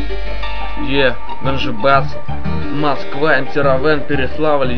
Ганжибас, Москва, МС Равен, Переславль,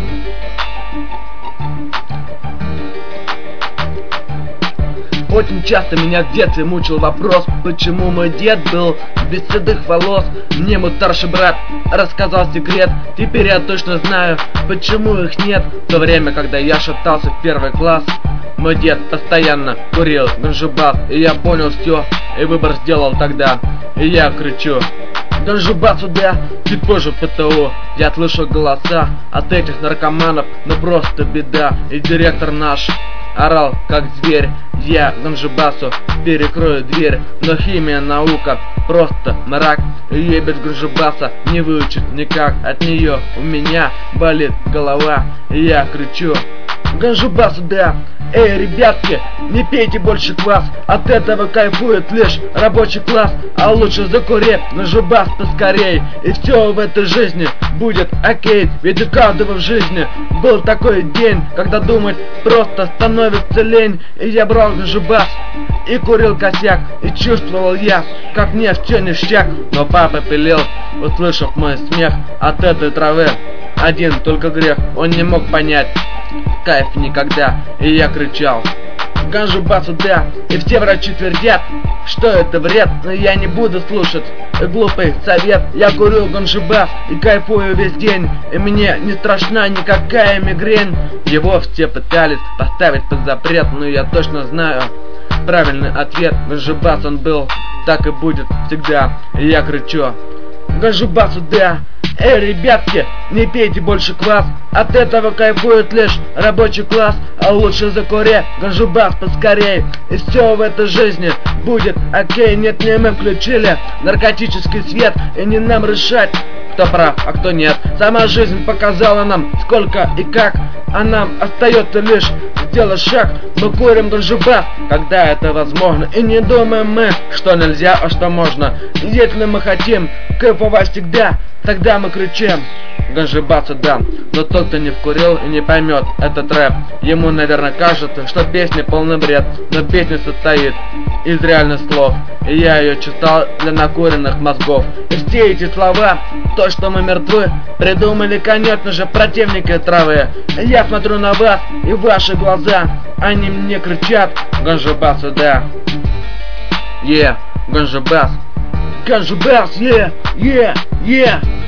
Очень часто меня в детстве мучил вопрос, почему мой дед был без седых волос. Мне мой старший брат рассказал секрет, теперь я точно знаю, почему их нет. В то время, когда я шатался в первый класс, мой дед постоянно курил ганжибас, и я понял все, и выбор сделал тогда. И я кричу: ганжибас сюда, чуть позже в ПТУ. Я слышу голоса от этих наркоманов, но просто беда. И директор наш орал как зверь: я ганжибасу перекрою дверь. Но химия, наука, просто мрак, ее без ганжибаса не выучить никак. От нее у меня болит голова, и я кричу: ганжибасу да! Эй, ребятки, не пейте больше квас, от этого кайфует лишь рабочий класс. А лучше закури ганжибас поскорей, и все в этой жизни будет окей. Ведь у каждого в жизни был такой день, когда думать просто становится лень. И я брал ганжибас и курил косяк, и чувствовал я, как мне все ништяк. Но папа пилил, услышав мой смех от этой травы. Один только грех, он не мог понять кайф никогда. И я кричал: ганжибасу да! И все врачи твердят, что это вред, но я не буду слушать глупый совет. Я курю ганжибас и кайфую весь день, и мне не страшна никакая мигрень. Его все пытались поставить под запрет, но я точно знаю правильный ответ. Ганжибас он был, так и будет всегда. И я кричу: ганжибасу да! Эй, ребятки, не пейте больше квас, от этого кайфует лишь рабочий класс. А лучше закури ганжибас поскорей, и все в этой жизни будет окей. Нет, не мы включили наркотический свет, и не нам решать, кто прав, а кто нет. Сама жизнь показала нам сколько и как, а нам остается лишь сделать шаг. Мы курим ганжибас, когда это возможно, и не думаем мы, что нельзя, а что можно. И если мы хотим кайфовать всегда, тогда мы кричим: ганжибасу да! Но тот, кто не вкурил и не поймет этот рэп, ему, наверное, кажется, что песня полный бред. Но песня состоит из реальных слов, и я ее читал для накуренных мозгов. И все эти слова, то, что мы мертвы, придумали, конечно же, противники травы. Я смотрю на вас и ваши глаза, они мне кричат: ганжибасу да! Ганжибас! Ганжибас,